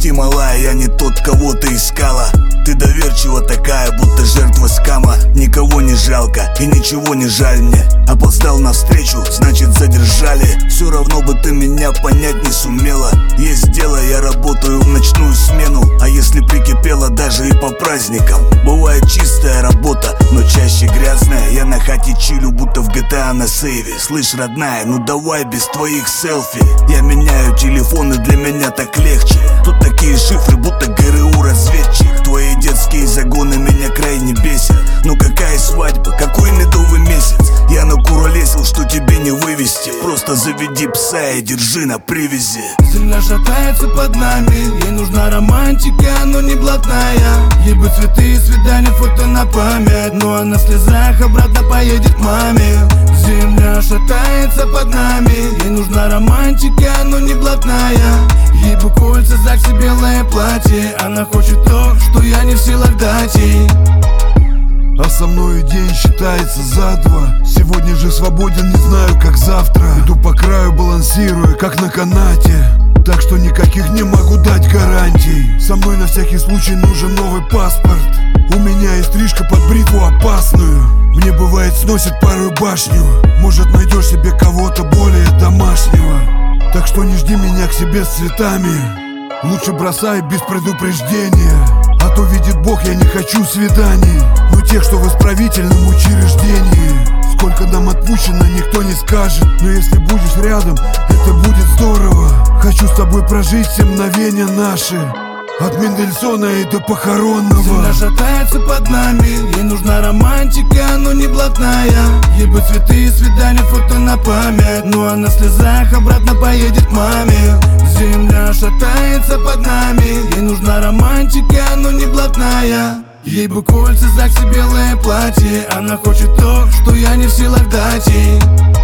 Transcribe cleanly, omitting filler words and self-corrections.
прости, малая, я не тот, кого ты искала. Ты доверчива такая, будто жертва скама. Никого не жалко и ничего не жаль мне. Опоздал навстречу, значит задержали. Все равно бы ты меня понять не сумела. Есть дело, я работаю в ночную смену. А если прикипела даже и по праздникам? Бывает чистая работа, но чаще грязная. Я на хате чилю, будто в GTA на сейве. Слышь, родная, ну давай без твоих селфи. Я меняю телефоны, для меня так легче. Тут такие шифры, будто ГРУ разведчик. Твои детские загоны меня крайне бесят. Ну какая свадьба, какой медовый месяц? Я накуролесил, что тебе не вывести. Просто заведи пса и держи на привязи. Земля шатается под нами, ей нужна романтика, но не блатная. Ей бы цветы и свидания, фото на память. Ну а на слезах обратно поедет к маме. Земля шатается под нами, ей нужна романтика, но не блатная. Ей бы кольца, ЗАГС и белое платье. Она хочет то, что я не в силах дать ей. А со мной день считается за два. Сегодня же свободен, не знаю как завтра. Иду по краю, балансируя, как на канате. Так что никаких не могу дать гарантий. Со мной на всякий случай нужен новый паспорт. У меня и стрижка под бритву опасную. Мне бывает сносит порой башню. Может найдешь себе кого-то более домашнего. Так что не жди меня к себе с цветами. Лучше бросай без предупреждения. А то видит Бог, я не хочу свиданий. Но тех, что в исправительном учреждении. Сколько нам отпущено, никто не скажет. Но если будешь рядом, это будет здорово. Хочу с тобой прожить все мгновения наши. От Мендельсона и до похоронного. Земля шатается под нами, ей нужна романтика, но не блатная. Ей бы цветы и свидания, фото на память. Ну а на слезах обратно поедет к маме. Земля шатается под нами, ей нужна романтика, но не блатная. Ей бы кольца, ЗАГС и белое платье. Она хочет то, что я не в силах дать ей.